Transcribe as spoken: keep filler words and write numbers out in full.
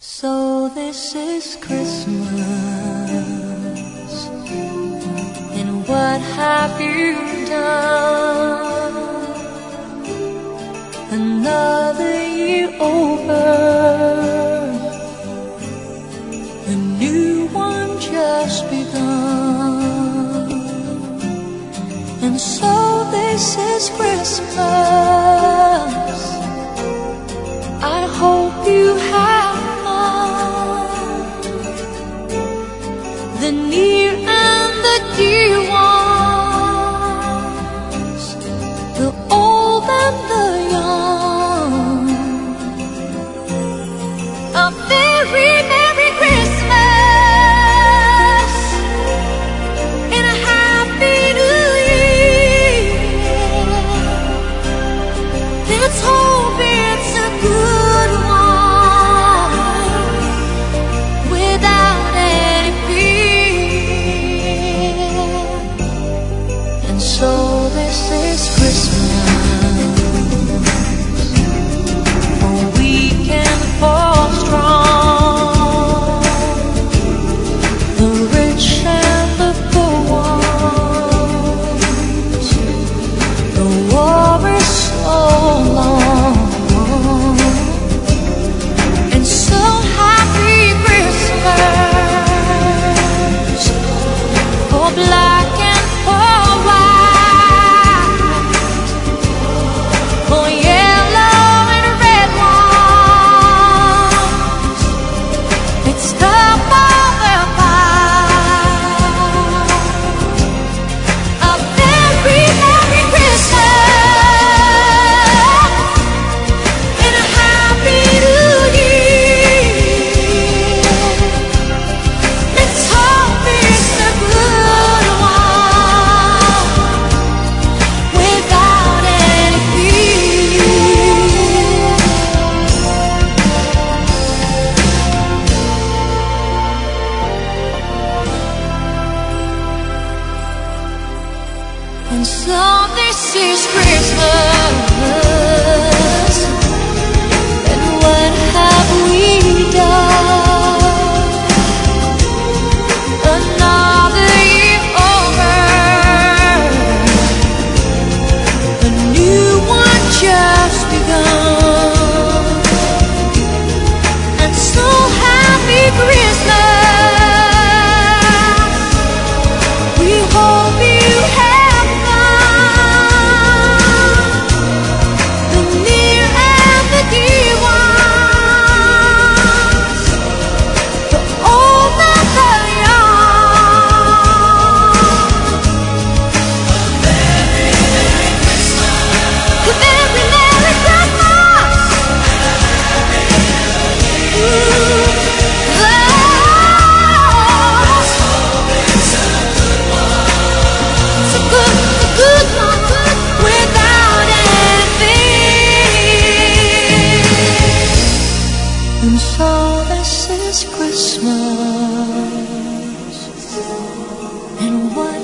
So this is Christmas, and what have you done? Another year over, a new one just begun. And so this is Christmas. I hope you have the near and the dear ones, the old and the young. A very Merry Christmas and a Happy New Year. Let's hope it's a good one without any fear. So this is Christmas, a weekend for strong, the rich and the poor ones. The war is so long, and so happy Christmas for black and for white, for yellow and red ones. It's time for the pie. A very Merry Christmas and a Happy New Year. Let's hope it's a good one without any fear. And so this is Christmas, and what have we done? Another year over, a new one just begun. And so happy Christmas, we hope you have fun. The near and the dear ones, the old and the young. A very Merry Christmas. Ooh, love. It's a good, a good one without anything. And so this is Christmas, and what